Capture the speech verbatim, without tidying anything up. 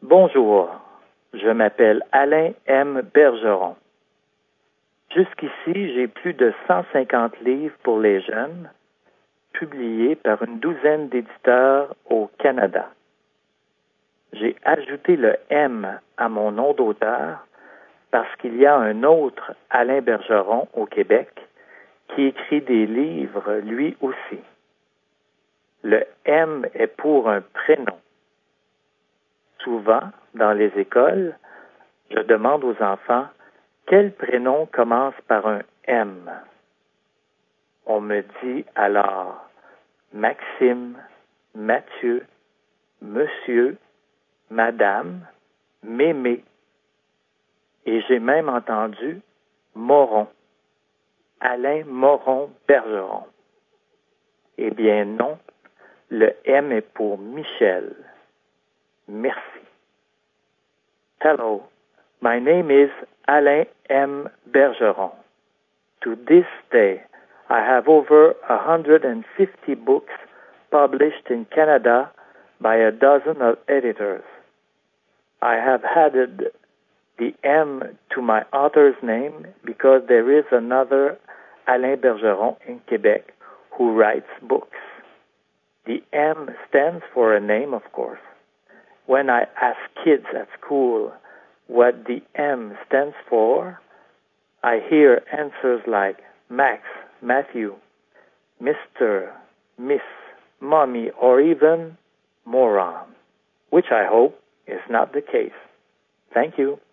Bonjour, je m'appelle Alain M. Bergeron. Jusqu'ici, j'ai plus de cent cinquante livres pour les jeunes, publiés par une douzaine d'éditeurs au Canada. J'ai ajouté le M à mon nom d'auteur parce qu'il y a un autre Alain Bergeron au Québec qui écrit des livres lui aussi. Le M est pour un prénom. Souvent, dans les écoles, je demande aux enfants quel prénom commence par un M. On me dit alors Maxime, Mathieu, Monsieur, Madame, Mémé. Et j'ai même entendu Moron, Alain Moron Bergeron. Eh bien non, le M est pour Michel. Merci. Hello, my name is Alain M. Bergeron. To this day, I have over one hundred fifty books published in Canada by a dozen of editors. I have added the M to my author's name because there is another Alain Bergeron in Quebec who writes books. The M stands for a name, of course. When I ask kids at school what the M stands for, I hear answers like Max, Matthew, Mister, Miss, Mommy, or even Moron, which I hope is not the case. Thank you.